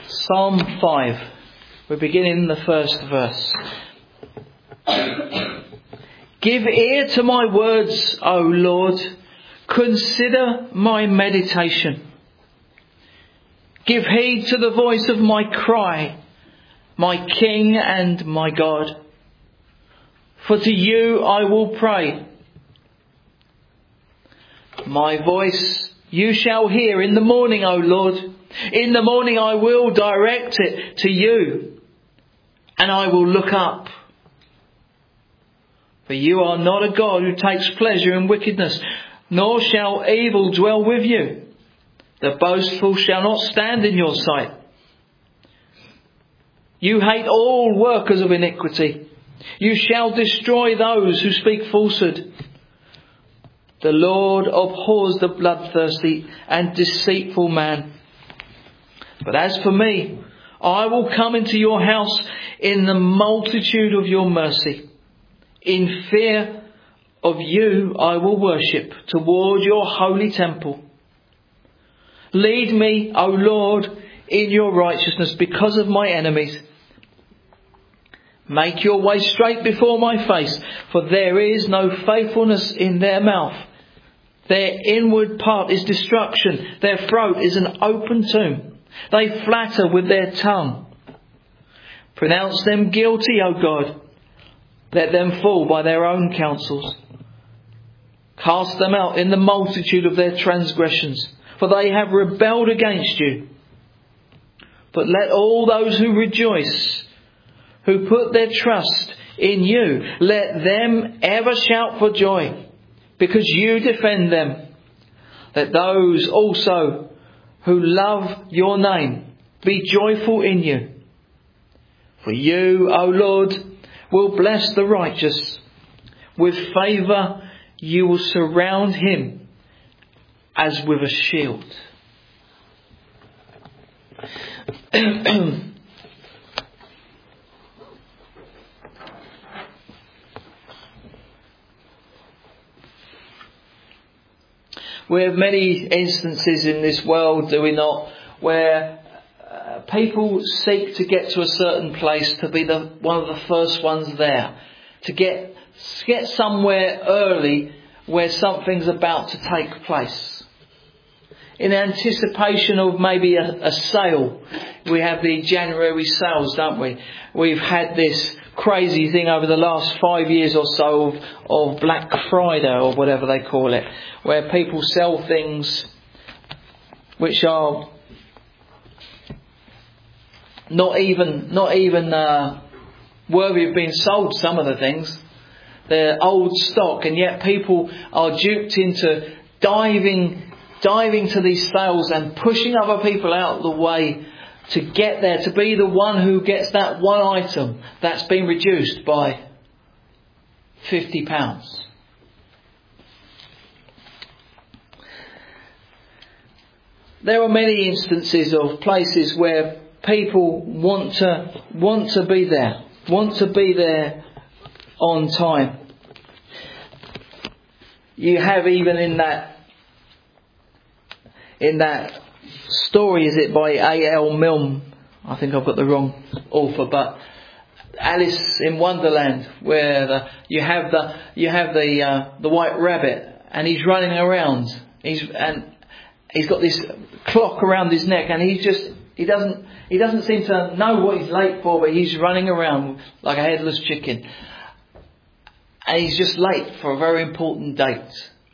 Psalm 5. We begin in the first verse. Give ear to my words, O Lord. Consider my meditation. Give heed to the voice of my cry, my King and my God. For to you I will pray. My voice you shall hear in the morning, O Lord. In the morning I will direct it to you, and I will look up. For you are not a God who takes pleasure in wickedness, nor shall evil dwell with you. The boastful shall not stand in your sight. You hate all workers of iniquity. You shall destroy those who speak falsehood. The Lord abhors the bloodthirsty and deceitful man. But as for me, I will come into your house in the multitude of your mercy. In fear of you I will worship toward your holy temple. Lead me, O Lord, in your righteousness because of my enemies. Make your way straight before my face, for there is no faithfulness in their mouth. Their inward part is destruction. Their throat is an open tomb. They flatter with their tongue. Pronounce them guilty, O God. Let them fall by their own counsels. Cast them out in the multitude of their transgressions, for they have rebelled against you. But let all those who rejoice, who put their trust in you, let them ever shout for joy, because you defend them. Let those also who love your name be joyful in you. For you, O Lord, will bless the righteous. With favour you will surround him as with a shield. We have many instances in this world, do we not, where people seek to get to a certain place to be one of the first ones there, to get somewhere early where something's about to take place. In anticipation of maybe a sale, we have the January sales, don't we? We've had this crazy thing over the last 5 years or so of Black Friday or whatever they call it, where people sell things which are not even worthy of being sold. Some of the things, they're old stock, and yet people are duped into diving to these sales and pushing other people out of the way to get there, to be the one who gets that one item that's been reduced by £50. There are many instances of places where people want to be there on time. You have even in that story, is it by A.L. Milne? I think I've got the wrong author, but Alice in Wonderland, where you have the white rabbit, and he's running around. He's got this clock around his neck, and he doesn't seem to know what he's late for, but he's running around like a headless chicken, and he's just late for a very important date.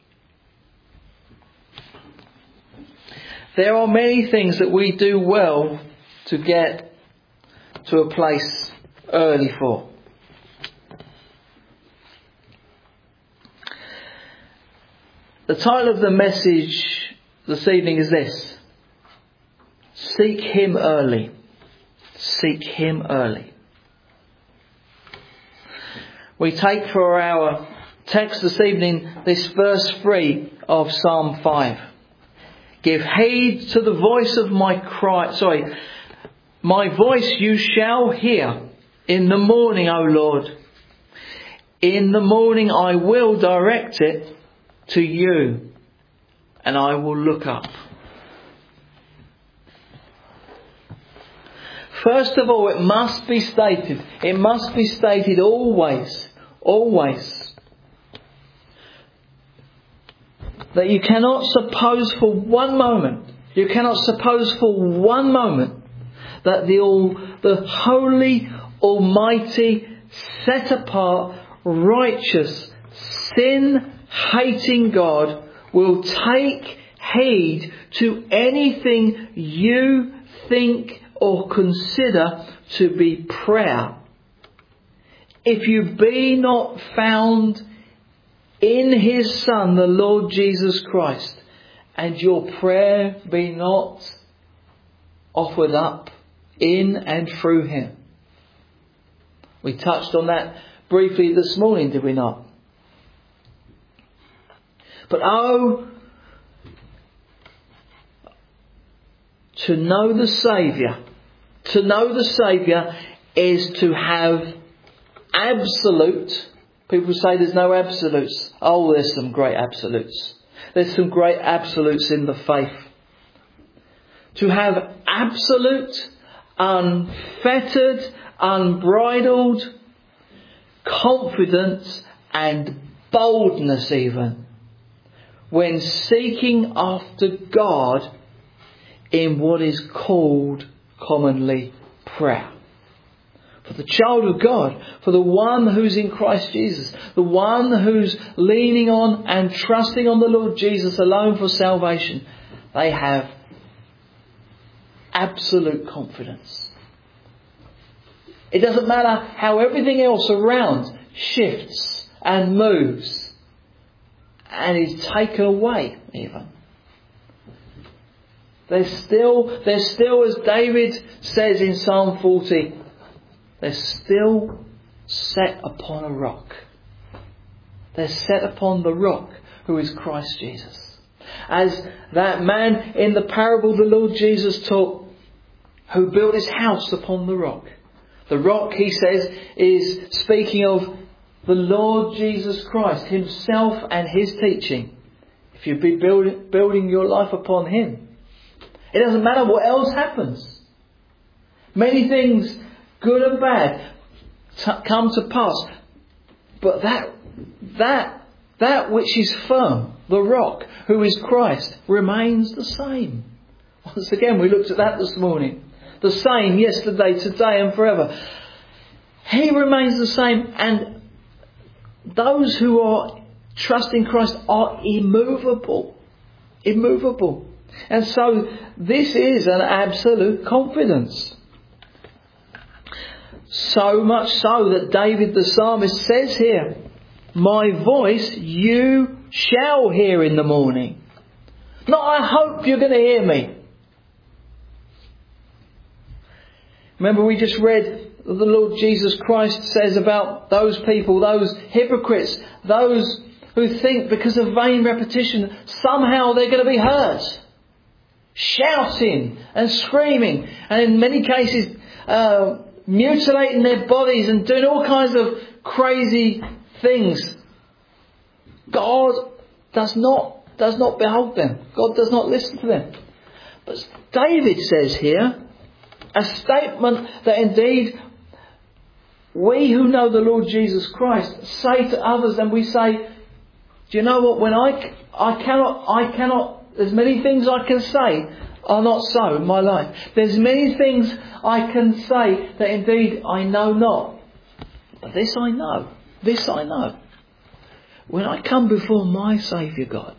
There are many things that we do well to get to a place early for. The title of the message this evening is this: Seek Him early. Seek Him early. We take for our text this evening this verse 3 of Psalm 5. Give heed to the voice of my cry. My voice you shall hear in the morning, O Lord. In the morning I will direct it to you, and I will look up. First of all, it must be stated. It must be stated always. Always. That you cannot suppose for one moment. You cannot suppose for one moment that the holy, almighty, set apart, righteous, sin-hating God will take heed to anything you think or consider to be prayer, if you be not found in His Son, the Lord Jesus Christ, and your prayer be not offered up in and through Him. We touched on that briefly this morning, did we not? But to know the Saviour. To know the Saviour is to have absolute. People say there's no absolutes. Oh, there's some great absolutes. There's some great absolutes in the faith. To have absolute, unfettered, unbridled confidence and boldness even when seeking after God in what is called commonly prayer. For the child of God, for the one who's in Christ Jesus, the one who's leaning on and trusting on the Lord Jesus alone for salvation, they have absolute confidence. It doesn't matter how everything else around shifts and moves and is taken away even. They're still, as David says in Psalm 40, they're still set upon a rock. They're set upon the rock who is Christ Jesus. As that man in the parable the Lord Jesus taught, who built his house upon the rock. The rock, he says, is speaking of the Lord Jesus Christ Himself and His teaching. If you be building your life upon Him, it doesn't matter what else happens. Many things, good and bad, come to pass. But that which is firm, the rock, who is Christ, remains the same. Once again, we looked at that this morning. The same yesterday, today and forever. He remains the same, and those who are trusting Christ are immovable. Immovable. And so this is an absolute confidence. So much so that David the psalmist says here, my voice you shall hear in the morning. Not I hope you're going to hear me. Remember we just read the Lord Jesus Christ says about those people, those hypocrites, those who think because of vain repetition somehow they're going to be heard. Shouting and screaming, and in many cases mutilating their bodies and doing all kinds of crazy things. God does not behold them. God does not listen to them. But David says here a statement that indeed we who know the Lord Jesus Christ say to others, and we say, do you know what, when I cannot, there's many things I can say are not so in my life. There's many things I can say that indeed I know not. But this I know. This I know. When I come before my Saviour God,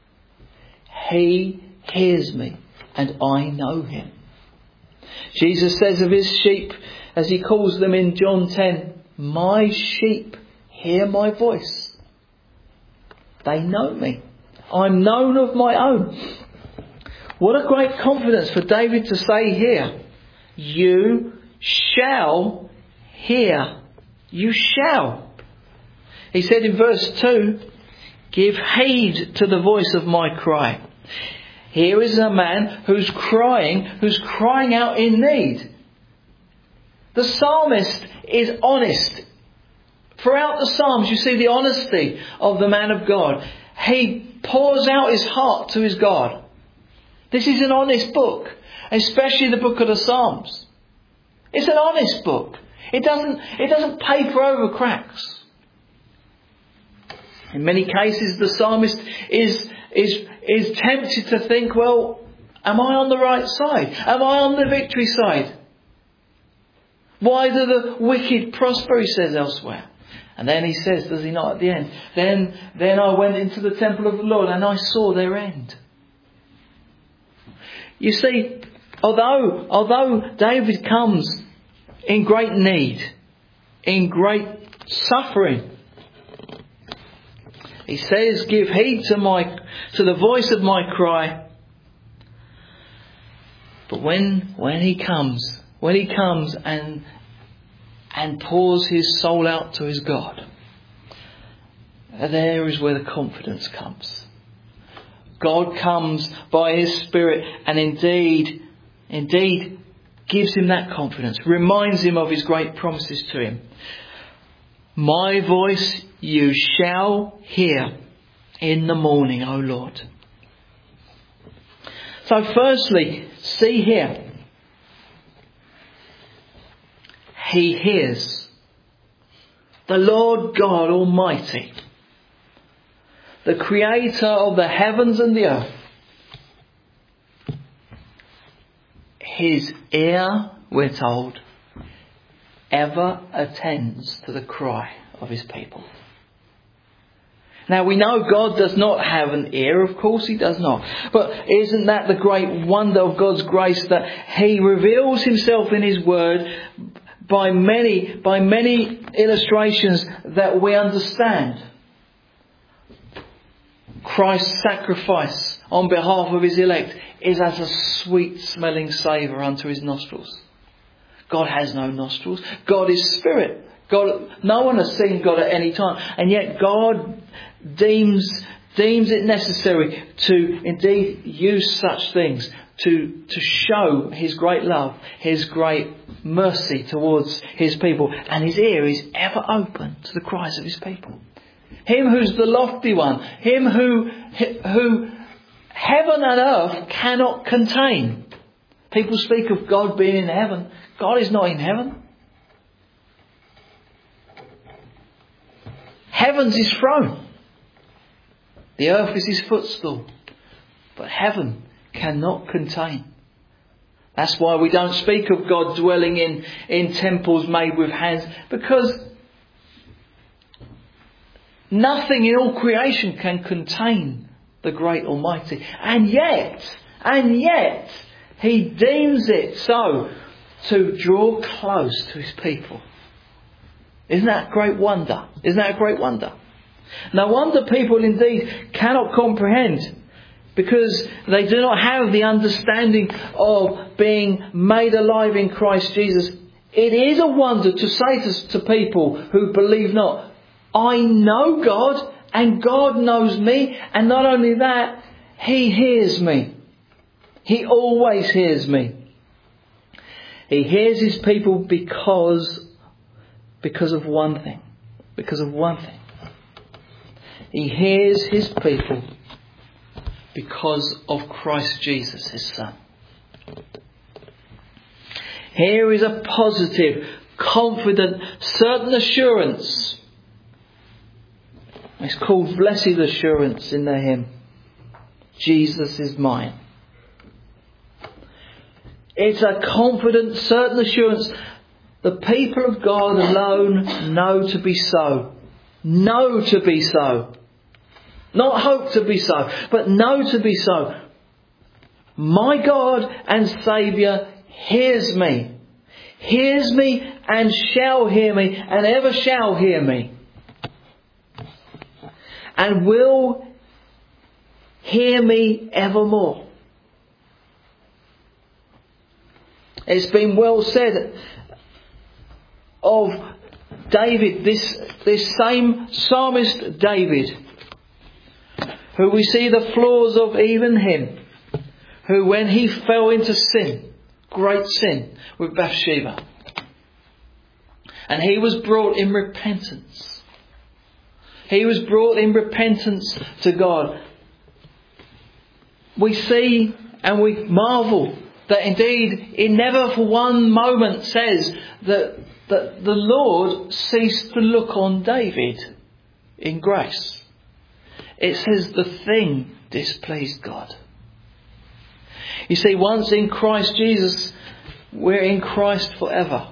He hears me and I know Him. Jesus says of His sheep, as He calls them in John 10, my sheep hear my voice. They know me. I'm known of my own. What a great confidence for David to say here. You shall hear. You shall. He said in verse 2, give heed to the voice of my cry. Here is a man who's crying out in need. The psalmist is honest. Throughout the Psalms you see the honesty of the man of God. He pours out his heart to his God. This is an honest book, especially the book of the Psalms. It's an honest book. It doesn't paper over cracks. In many cases, the psalmist is tempted to think, well, am I on the right side? Am I on the victory side? Why do the wicked prosper, he says elsewhere. And then he says, does he not at the end? Then I went into the temple of the Lord and I saw their end. You see, although David comes in great need, in great suffering, he says, give heed to the voice of my cry. But when he comes and pours his soul out to his God, there is where the confidence comes. God comes by his Spirit and indeed gives him that confidence, reminds him of his great promises to him. My voice you shall hear in the morning, O Lord. So firstly, see here. He hears. The Lord God Almighty, the Creator of the heavens and the earth. His ear, we're told, ever attends to the cry of his people. Now we know God does not have an ear, of course he does not. But isn't that the great wonder of God's grace, that he reveals himself in his word by many illustrations that we understand. Christ's sacrifice on behalf of his elect is as a sweet smelling savour unto his nostrils. God has no nostrils. God is spirit. No one has seen God at any time. And yet God deems it necessary to indeed use such things to show his great love, his great mercy towards his people. And his ear is ever open to the cries of his people. Him who's the lofty one. Him who heaven and earth cannot contain. People speak of God being in heaven. God is not in heaven. Heaven's his throne. The earth is his footstool. But heaven cannot contain. That's why we don't speak of God dwelling in temples made with hands. Because nothing in all creation can contain the great Almighty. And yet, he deems it so to draw close to his people. Isn't that a great wonder? No wonder people indeed cannot comprehend, because they do not have the understanding of being made alive in Christ Jesus. It is a wonder to say to people who believe not, I know God and God knows me, and not only that, he hears me. He always hears me. He hears his people because of one thing. He hears his people because of Christ Jesus, his Son. Here is a positive, confident, certain assurance. It's called blessed assurance in the hymn. Jesus is mine. It's a confident, certain assurance. The people of God alone know to be so. Know to be so. Not hope to be so, but know to be so. My God and Saviour hears me. Hears me and shall hear me and ever shall hear me. And will hear me evermore. It's been well said of David, this same psalmist David, who we see the flaws of even him, who when he fell into sin, great sin with Bathsheba, and he was brought in repentance. He was brought in repentance to God. We see and we marvel That indeed it never for one moment says that the Lord ceased to look on David in grace. It says the thing displeased God. You see, once in Christ Jesus, we're in Christ forever.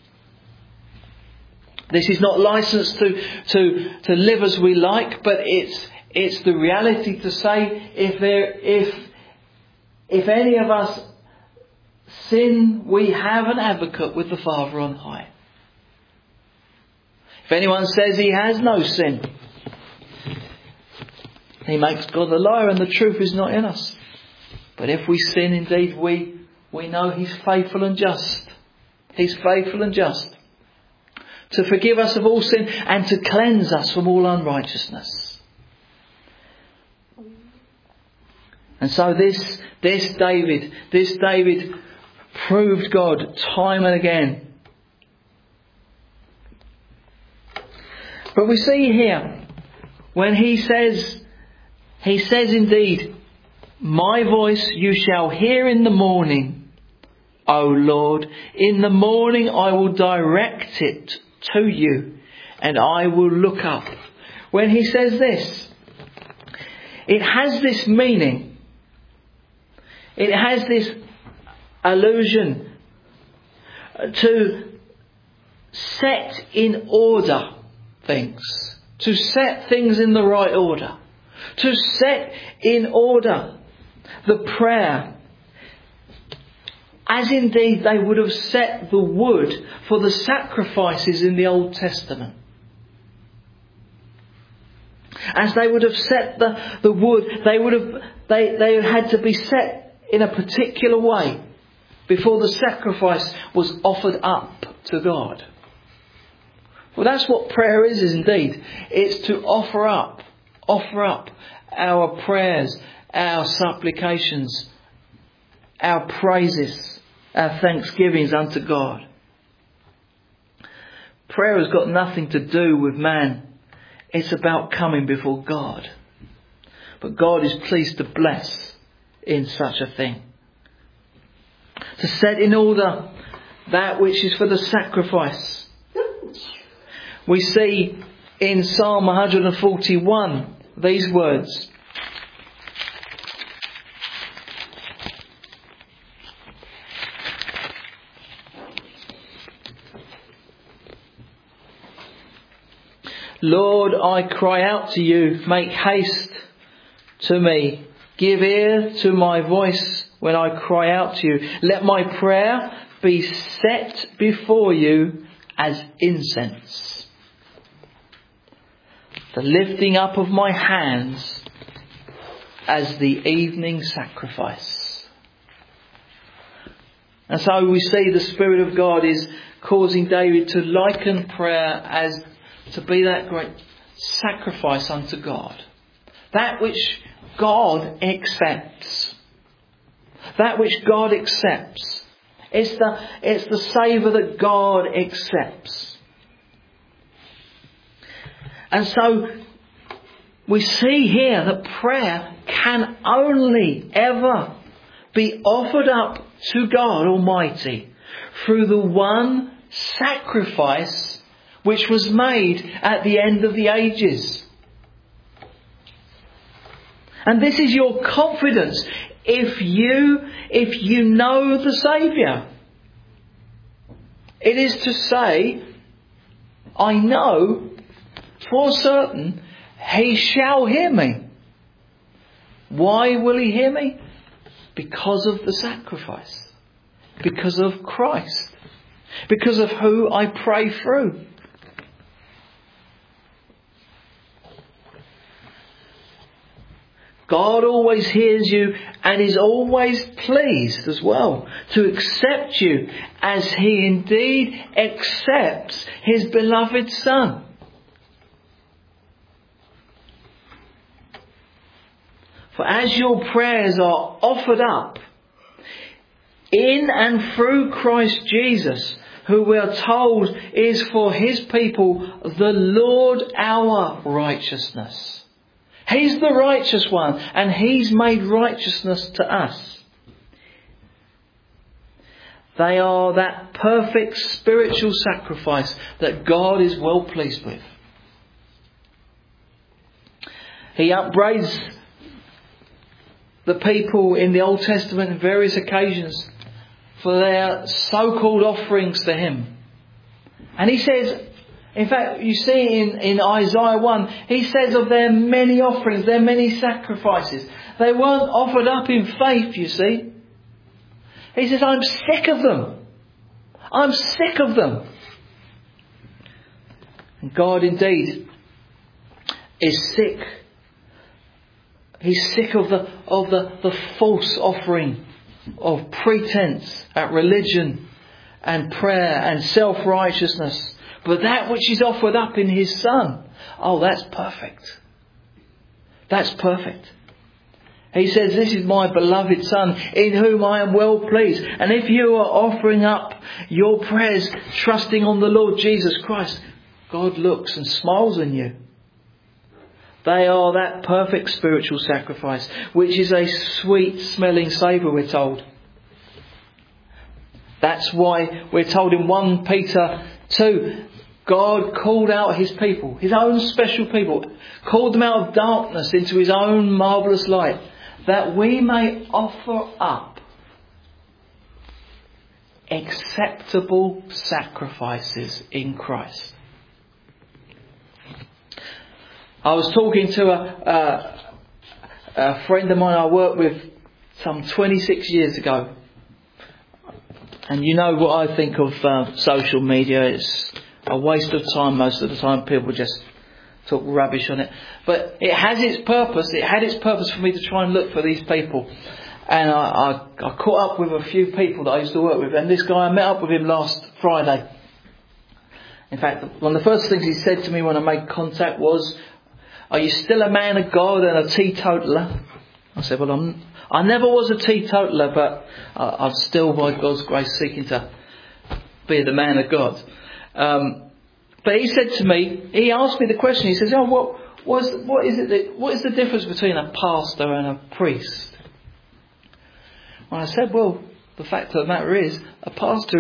This is not licensed to live as we like, but it's the reality to say if any of us sin, we have an advocate with the Father on high. If anyone says he has no sin, he makes God a liar and the truth is not in us. But if we sin indeed, we know He's faithful and just. He's faithful and just to forgive us of all sin and to cleanse us from all unrighteousness. And so this David proved God time and again. But we see here, when he says indeed, my voice you shall hear in the morning, O Lord. In the morning I will direct it to you and I will look up. When he says this, it has this meaning. It has this allusion to set in order things. To set things in the right order. To set in order the prayer. As indeed they would have set the wood for the sacrifices in the Old Testament. As they would have set the wood, they had to be set in a particular way before the sacrifice was offered up to God. Well, that's what prayer is indeed. It's to offer up our prayers, our supplications, our praises, our thanksgivings unto God. Prayer has got nothing to do with man. It's about coming before God. But God is pleased to bless in such a thing. To set in order that which is for the sacrifice. We see in Psalm 141 these words. Lord, I cry out to you, make haste to me. Give ear to my voice when I cry out to you. Let my prayer be set before you as incense. The lifting up of my hands as the evening sacrifice. And so we see the Spirit of God is causing David to liken prayer as to be that great sacrifice unto God. That which God accepts. That which God accepts. It's the savour that God accepts. And so we see here that prayer can only ever be offered up to God Almighty through the one sacrifice which was made at the end of the ages. And this is your confidence if you know the Saviour. It is to say, I know for certain He shall hear me. Why will He hear me? Because of the sacrifice. Because of Christ. Because of who I pray through. God always hears you and is always pleased as well to accept you as He indeed accepts His beloved Son. For as your prayers are offered up in and through Christ Jesus, who we are told is for His people the Lord our righteousness. He's the righteous one and He's made righteousness to us. They are that perfect spiritual sacrifice that God is well pleased with. He upbraids the people in the Old Testament on various occasions for their so-called offerings to Him. And He says, in fact, you see in Isaiah 1, He says of their many offerings, their many sacrifices, they weren't offered up in faith, you see. He says, I'm sick of them. I'm sick of them. And God indeed is sick. He's sick of the false offering of pretense at religion and prayer and self-righteousness. But that which is offered up in His Son, oh, that's perfect. That's perfect. He says, this is my beloved Son in whom I am well pleased. And if you are offering up your prayers trusting on the Lord Jesus Christ, God looks and smiles on you. They are that perfect spiritual sacrifice, which is a sweet smelling savour, we're told. That's why we're told in 1 Peter 2, God called out His people, His own special people, called them out of darkness into His own marvellous light, that we may offer up acceptable sacrifices in Christ. I was talking to a friend of mine I worked with some 26 years ago. And you know what I think of social media. It's a waste of time most of the time. People just talk rubbish on it. But it has its purpose. It had its purpose for me to try and look for these people. And I caught up with a few people that I used to work with. And this guy, I met up with him last Friday. In fact, one of the first things he said to me when I made contact was, "Are you still a man of God and a teetotaler?" I said, "Well, I never was a teetotaler, but I'm still, by God's grace, seeking to be the man of God." But he said to me, he asked me the question. He says, "Oh, what is the difference between a pastor and a priest?" And I said, "Well, the fact of the matter is, a pastor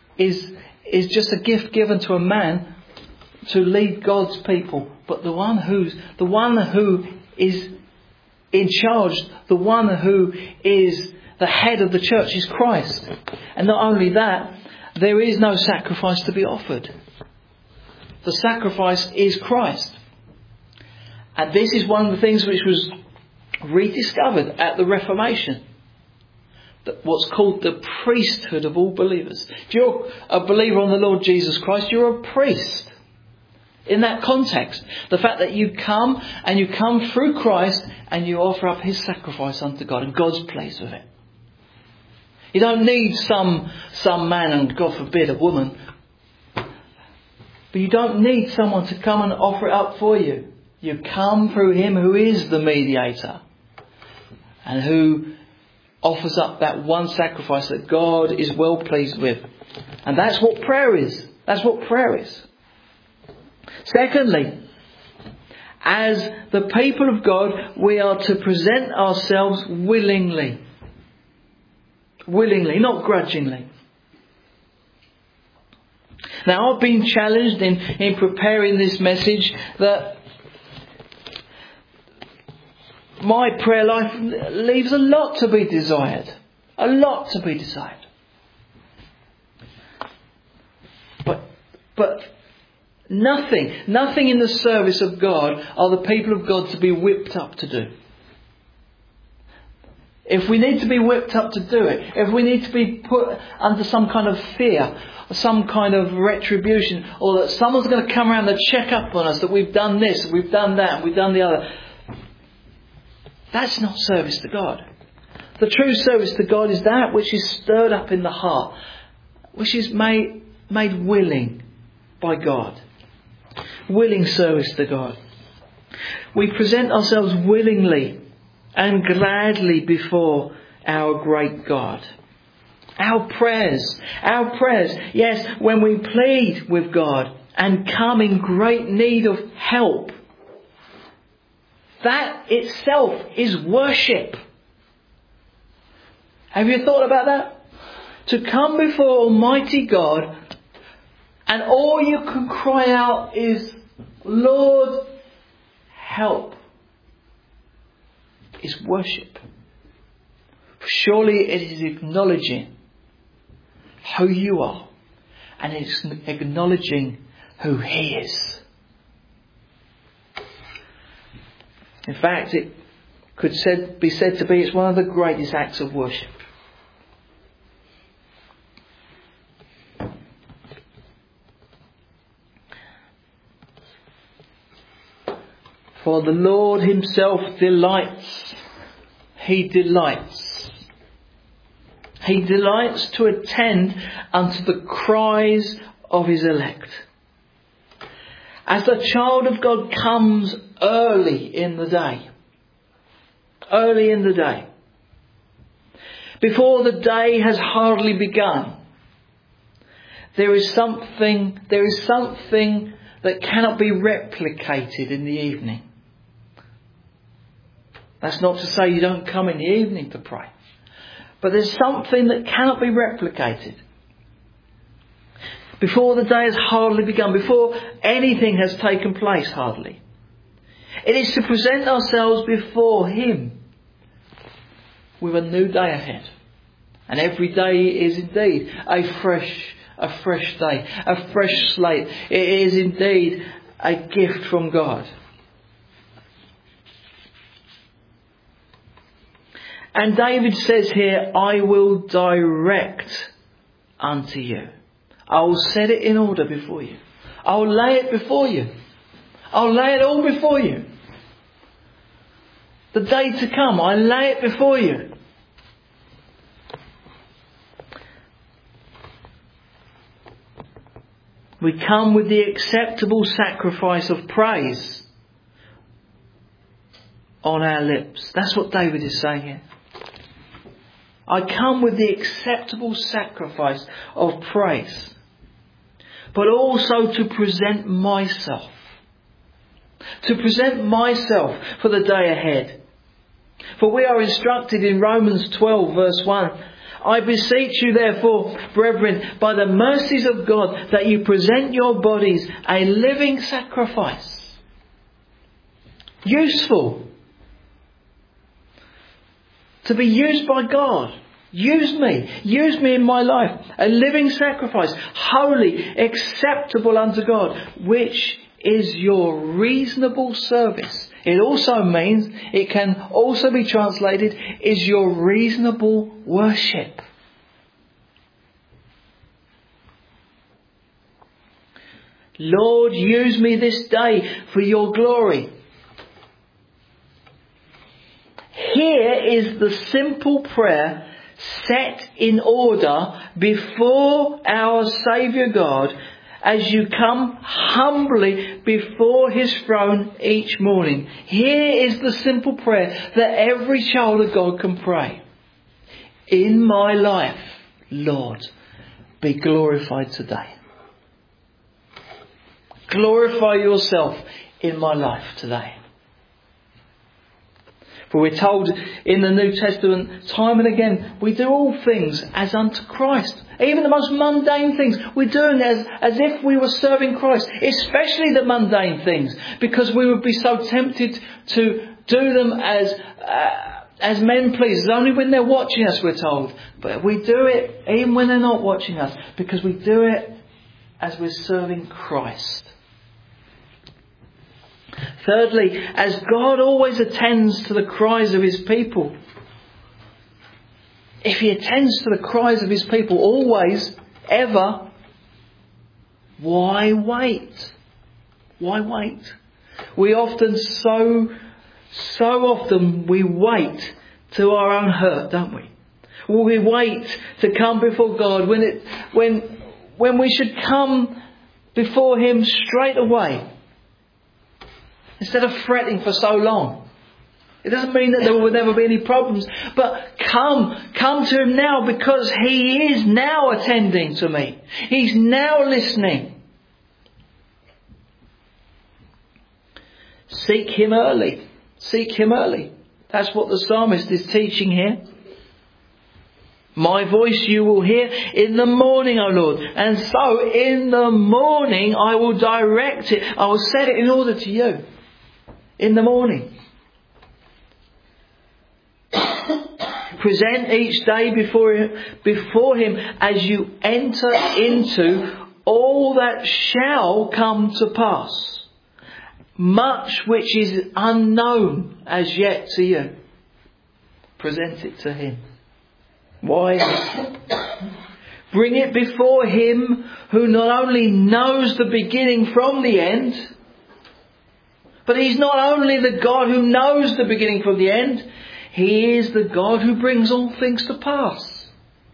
is just a gift given to a man to lead God's people. But the one who is in charge, the one who is the head of the church is Christ. And not only that, there is no sacrifice to be offered. The sacrifice is Christ." And this is one of the things which was rediscovered at the Reformation. What's called the priesthood of all believers. If you're a believer on the Lord Jesus Christ, you're a priest. In that context, the fact that you come through Christ and you offer up His sacrifice unto God, and God's pleased with it. You don't need some man, and God forbid a woman, but you don't need someone to come and offer it up for you. You come through Him who is the mediator and who offers up that one sacrifice that God is well pleased with. And that's what prayer is. That's what prayer is. Secondly, as the people of God, we are to present ourselves willingly. Willingly, not grudgingly. Now, I've been challenged in preparing this message that my prayer life leaves a lot to be desired. A lot to be desired. But nothing in the service of God are the people of God to be whipped up to do. If we need to be whipped up to do it, if we need to be put under some kind of fear, some kind of retribution, or that someone's going to come around and check up on us that we've done this, we've done that, we've done the other, that's not service to God. The true service to God is that which is stirred up in the heart, which is made willing by God. Willing service to God. We present ourselves willingly and gladly before our great God. Our prayers, yes, when we plead with God and come in great need of help, that itself is worship. Have you thought about that? To come before Almighty God and all you can cry out is, Lord, help, is worship. Surely it is acknowledging who you are, and it's acknowledging who He is. In fact, it could be said to be it's one of the greatest acts of worship. For the Lord Himself delights. He delights. He delights to attend unto the cries of His elect. As the child of God comes early in the day. Early in the day. Before the day has hardly begun. There is something that cannot be replicated in the evening. That's not to say you don't come in the evening to pray. But there's something that cannot be replicated. Before the day has hardly begun, before anything has taken place hardly. It is to present ourselves before Him with a new day ahead. And every day is indeed a fresh day, a fresh slate. It is indeed a gift from God. And David says here, I will direct unto you. I will set it in order before you. I will lay it before you. I'll lay it all before you. The day to come, I lay it before you. We come with the acceptable sacrifice of praise on our lips. That's what David is saying here. I come with the acceptable sacrifice of praise, but also to present myself. To present myself for the day ahead. For we are instructed in Romans 12 verse 1, I beseech you therefore, brethren, by the mercies of God, that you present your bodies a living sacrifice. Useful. To be used by God. Use me in my life. A living sacrifice, holy, acceptable unto God, which is your reasonable service. It also means, it can also be translated, is your reasonable worship. Lord, use me this day for your glory. Here is the simple prayer set in order before our Saviour God as you come humbly before His throne each morning. Here is the simple prayer that every child of God can pray. In my life, Lord, be glorified today. Glorify yourself in my life today. For we're told in the New Testament time and again, we do all things as unto Christ. Even the most mundane things, we're doing as if we were serving Christ. Especially the mundane things, because we would be so tempted to do them as men pleasers. Only when they're watching us, we're told. But we do it even when they're not watching us, because we do it as we're serving Christ. Thirdly, as God always attends to the cries of His people. If He attends to the cries of His people always, ever, why wait? Why wait? We often, so often we wait to our own hurt, don't we? We wait to come before God when we should come before Him straight away. Instead of fretting for so long. It doesn't mean that there will never be any problems. But come to Him now, because He is now attending to me. He's now listening. Seek Him early. Seek Him early. That's what the psalmist is teaching here. My voice you will hear in the morning, O Lord. And so in the morning I will direct it. I will set it in order to you. In the morning. Present each day before him as you enter into all that shall come to pass. Much which is unknown as yet to you. Present it to him. Why? Bring it before him who not only knows the beginning from the end, but he's not only the God who knows the beginning from the end, he is the God who brings all things to pass.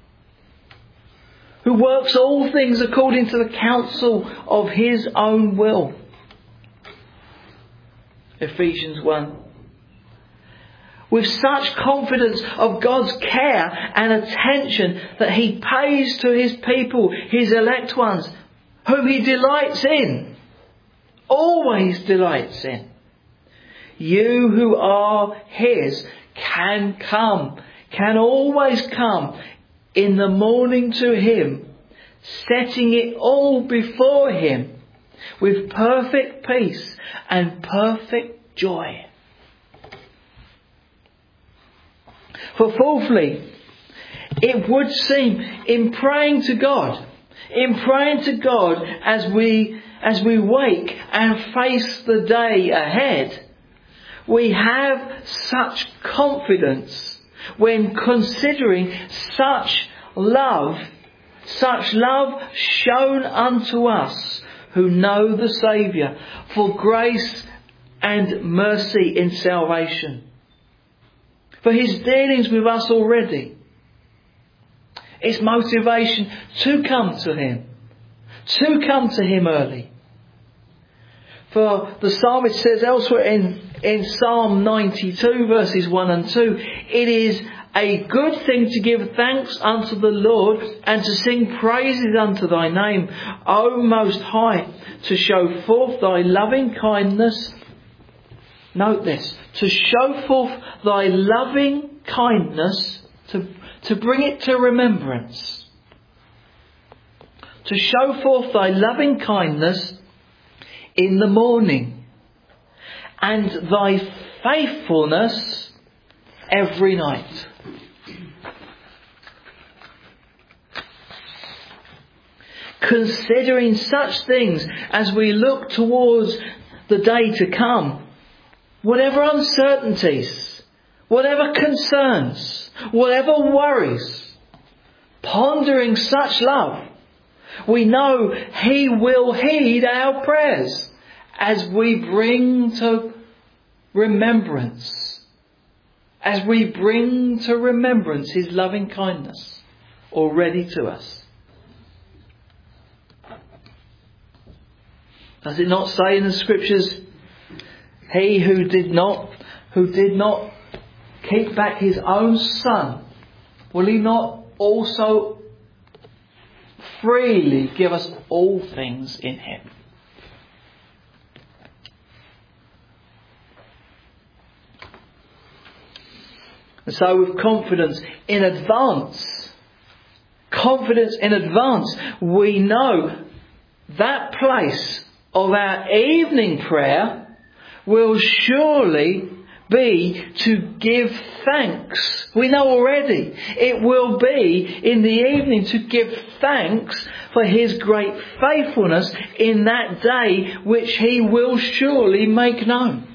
Who works all things according to the counsel of his own will. Ephesians 1. With such confidence of God's care and attention that he pays to his people, his elect ones, whom he delights in. Always delights in. You who are his can always come in the morning to him, setting it all before him with perfect peace and perfect joy. For fourthly, it would seem in praying to God as we wake and face the day ahead, we have such confidence when considering such love shown unto us who know the Saviour, for grace and mercy in salvation. For his dealings with us already. It's motivation to come to him early. For the psalmist says elsewhere in Psalm 92 verses 1 and 2, it is a good thing to give thanks unto the Lord and to sing praises unto thy name, O Most High, to show forth thy loving kindness. Note this, to show forth thy loving kindness, to bring it to remembrance. To show forth thy loving kindness in the morning, and thy faithfulness every night. Considering such things as we look towards the day to come, whatever uncertainties, whatever concerns, whatever worries, pondering such love, we know he will heed our prayers as we bring to remembrance. As we bring to remembrance his loving kindness already to us. Does it not say in the scriptures, he who did not keep back his own son, will he not also freely give us all things in him? And so with confidence in advance, we know that place of our evening prayer will surely be to give thanks. We know already it will be in the evening to give thanks for his great faithfulness in that day which he will surely make known.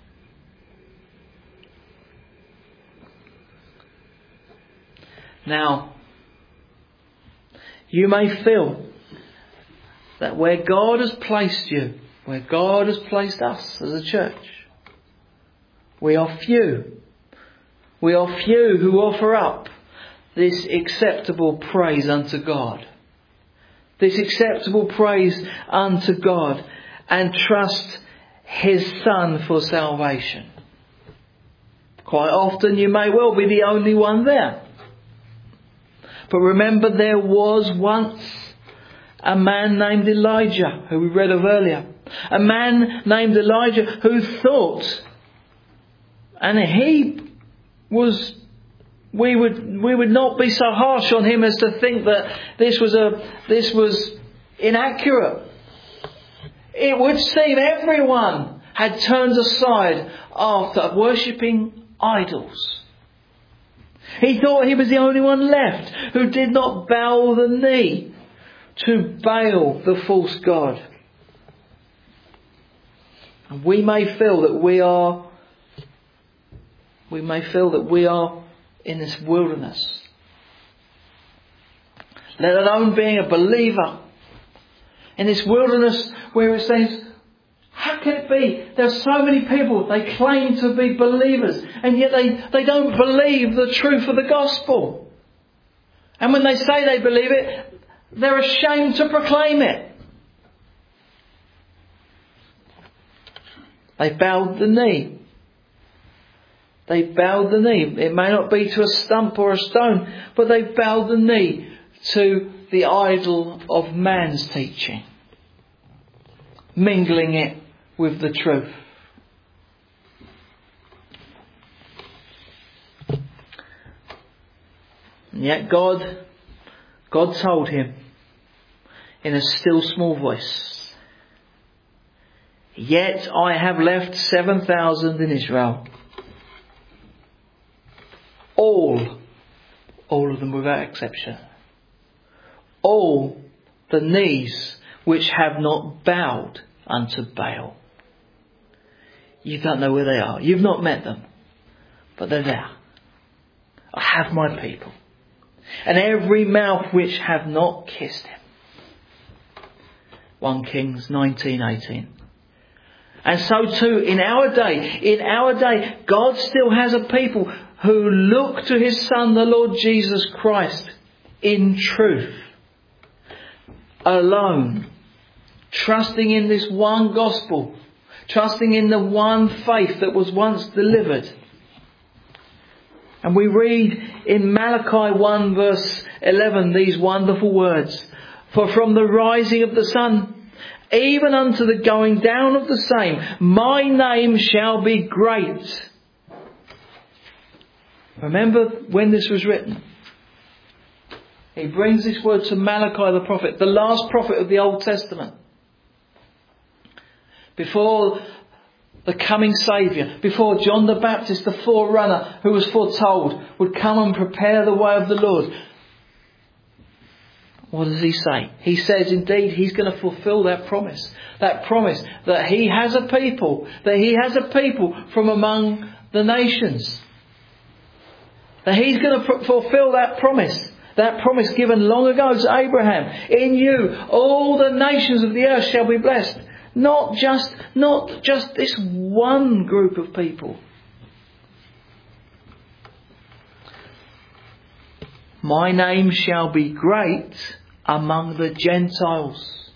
Now, you may feel that where God has placed you, where God has placed us as a church, we are few. We are few who offer up this acceptable praise unto God. This acceptable praise unto God and trust his Son for salvation. Quite often you may well be the only one there. But remember, there was once a man named Elijah, who we read of earlier. A man named Elijah who thought, and he was we would not be so harsh on him as to think that this was inaccurate. It would seem everyone had turned aside after worshipping idols. He thought he was the only one left who did not bow the knee to Baal, the false god. And we may feel that we are in this wilderness, let alone being a believer in this wilderness where it says, how can it be? There's so many people, they claim to be believers, and yet they don't believe the truth of the gospel. And when they say they believe it, they're ashamed to proclaim it. They bowed the knee. They bowed the knee. It may not be to a stump or a stone, but they bowed the knee to the idol of man's teaching, mingling it with the truth. And yet God told him in a still small voice, yet I have left 7,000 in Israel. All of them without exception. All the knees which have not bowed unto Baal. You don't know where they are. You've not met them. But they're there. I have my people. And every mouth which have not kissed him. 1 Kings 19:18. And so too in our day, God still has a people who look to his Son, the Lord Jesus Christ, in truth, alone, trusting in this one gospel, trusting in the one faith that was once delivered. And we read in Malachi 1 verse 11 these wonderful words, for from the rising of the sun even unto the going down of the same, my name shall be great. Remember when this was written? He brings this word to Malachi the prophet, the last prophet of the Old Testament. Before the coming Saviour, before John the Baptist, the forerunner who was foretold, would come and prepare the way of the Lord. What does he say? He says indeed he's going to fulfill that promise. That promise that he has a people, from among the nations. That he's going to fulfill that promise given long ago to Abraham. In you, all the nations of the earth shall be blessed. Not just this one group of people. My name shall be great among the Gentiles.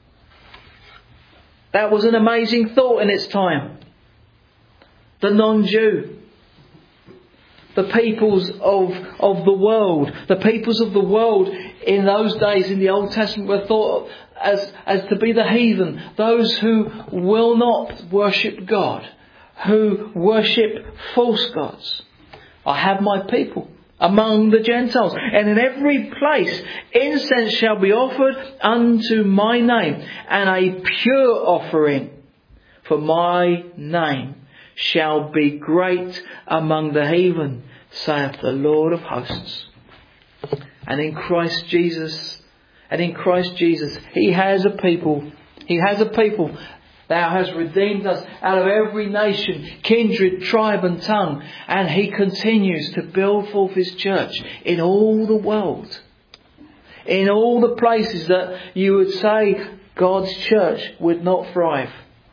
That was an amazing thought in its time. The non-Jew. The peoples of the world. The peoples of the world in those days in the Old Testament were thought as to be the heathen. Those who will not worship God. Who worship false gods. I have my people among the Gentiles. And in every place incense shall be offered unto my name. And a pure offering. For my name shall be great among the heathen, saith the Lord of hosts. And in Christ Jesus, He has a people. He has a people. Thou hast redeemed us out of every nation, kindred, tribe and tongue. And He continues to build forth His church in all the world. In all the places that you would say God's church would not thrive.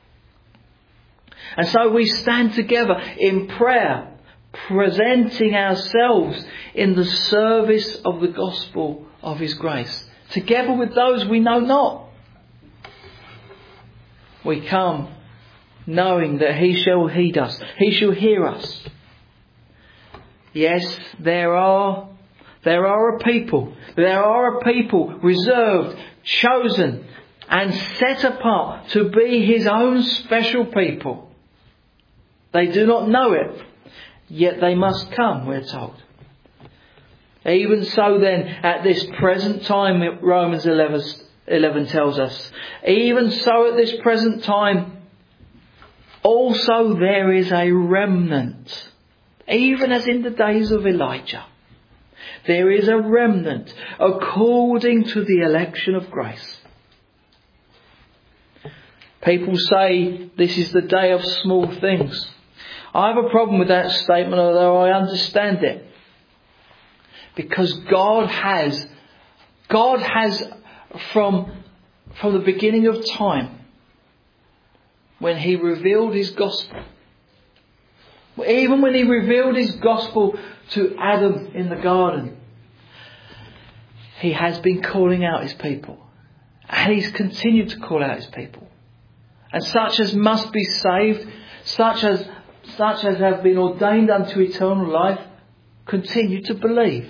And so we stand together in prayer, presenting ourselves in the service of the gospel of His grace, together with those we know not. We come knowing that He shall heed us. He shall hear us. Yes, there are a people reserved, chosen and set apart to be His own special people. They do not know it, yet they must come, we're told. Even so then, at this present time, Romans 11 tells us, even so at this present time, also there is a remnant. Even as in the days of Elijah, there is a remnant according to the election of grace. People say this is the day of small things. I have a problem with that statement, although I understand it. Because God has from the beginning of time, when He revealed His gospel, even when He revealed His gospel to Adam in the garden, He has been calling out His people. And He's continued to call out His people. And such as must be saved, such as have been ordained unto eternal life, continue to believe.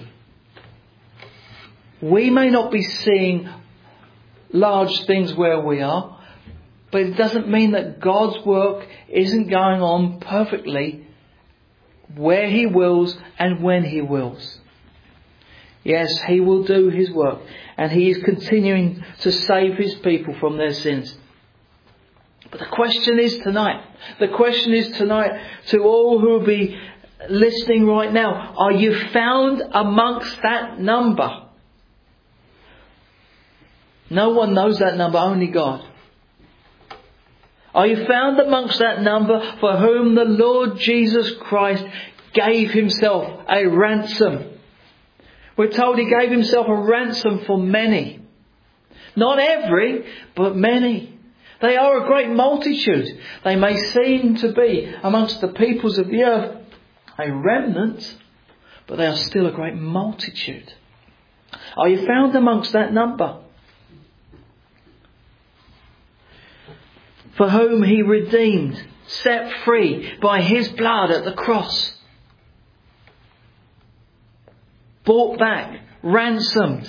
We may not be seeing large things where we are, but it doesn't mean that God's work isn't going on perfectly where He wills and when He wills. Yes, He will do His work, and He is continuing to save His people from their sins. But the question is tonight to all who will be listening right now, are you found amongst that number? No one knows that number, only God. Are you found amongst that number for whom the Lord Jesus Christ gave Himself a ransom? We're told He gave Himself a ransom for many. Not every, but many. They are a great multitude. They may seem to be amongst the peoples of the earth a remnant, but they are still a great multitude. Are you found amongst that number? For whom He redeemed, set free by His blood at the cross. Bought back, ransomed.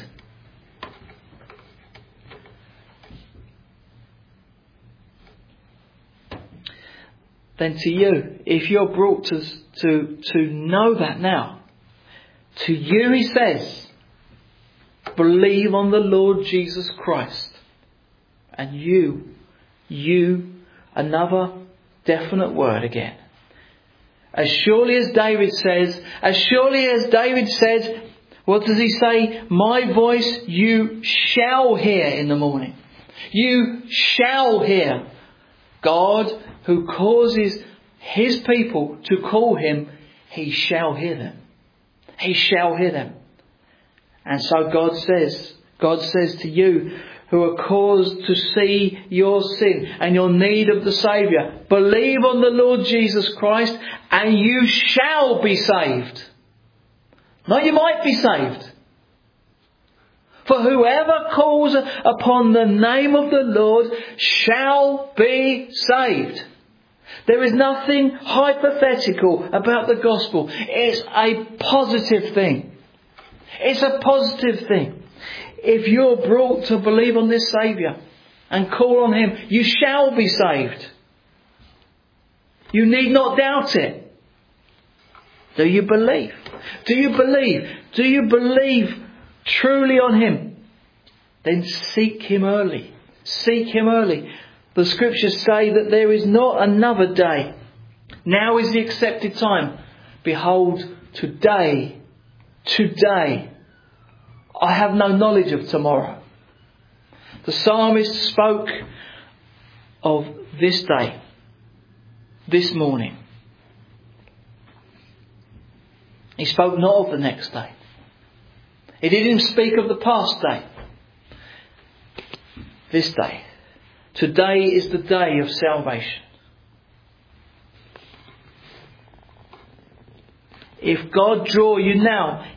Then to you, if you're brought to know that now, to you He says, believe on the Lord Jesus Christ. And you, another definite word again. As surely as David says, what does he say? My voice you shall hear in the morning. You shall hear. God, who causes His people to call Him, He shall hear them. He shall hear them. And so God says to you, who are caused to see your sin and your need of the Saviour, believe on the Lord Jesus Christ and you shall be saved. Not you might be saved. For whoever calls upon the name of the Lord shall be saved. There is nothing hypothetical about the gospel. It's a positive thing. It's a positive thing. If you're brought to believe on this Saviour and call on Him, you shall be saved. You need not doubt it. Do you believe? Do you believe? Do you believe truly on Him? Then seek Him early. Seek Him early. The Scriptures say that there is not another day. Now is the accepted time. Behold, today, I have no knowledge of tomorrow. The psalmist spoke of this day, this morning. He spoke not of the next day. He didn't speak of the past day. This day. Today is the day of salvation. If God draw you now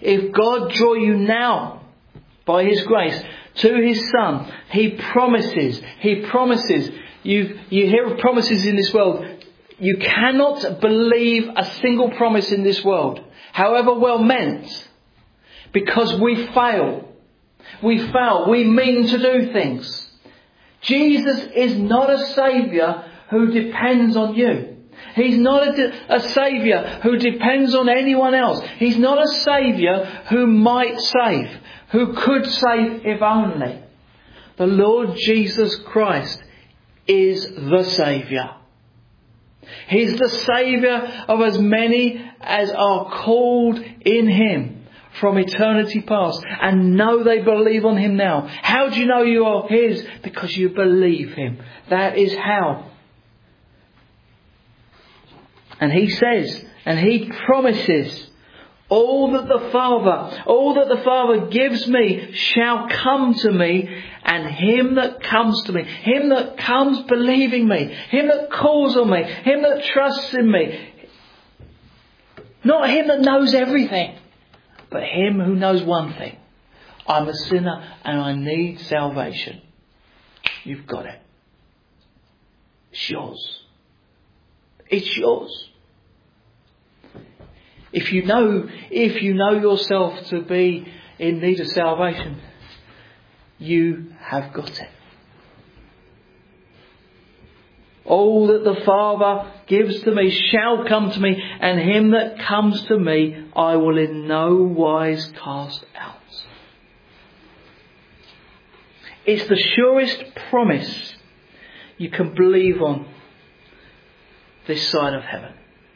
by His grace to His Son, He promises. You hear of promises in this world. You cannot believe a single promise in this world, however well meant, because we fail. We mean to do things. Jesus is not a Saviour who depends on you. He's not a Saviour who depends on anyone else. He's not a Saviour who might save, who could save if only. The Lord Jesus Christ is the Saviour. He's the Saviour of as many as are called in Him from eternity past and know they believe on Him now. How do you know you are His? Because you believe Him. That is how. And He says, and He promises, all that the Father gives me shall come to me, and him that comes to me, him that comes believing me, him that calls on me, him that trusts in me, not him that knows everything, but him who knows one thing. I'm a sinner and I need salvation. You've got it. It's yours. It's yours. If you know yourself to be in need of salvation, you have got it. All that the Father gives to me shall come to me, and him that comes to me I will in no wise cast out. It's the surest promise you can believe on this side of heaven.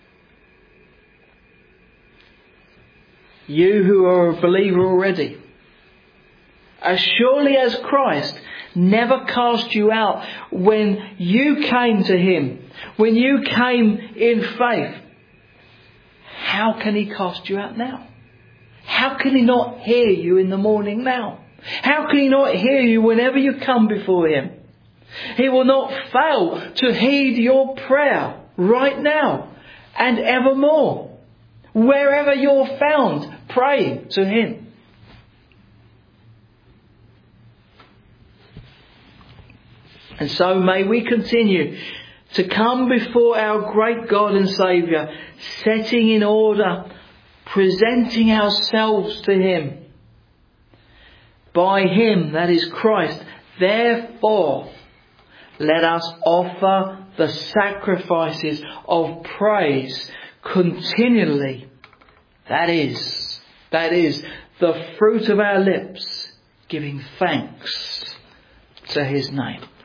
You who are a believer already, as surely as Christ never cast you out when you came to Him, when you came in faith, how can He cast you out now? How can He not hear you in the morning now? How can He not hear you whenever you come before Him? He will not fail to heed your prayer right now and evermore, wherever you're found praying to Him. And so may we continue to come before our great God and Saviour, setting in order, presenting ourselves to Him. By Him, that is Christ. Therefore, let us offer the sacrifices of praise continually. That is the fruit of our lips, giving thanks to His name.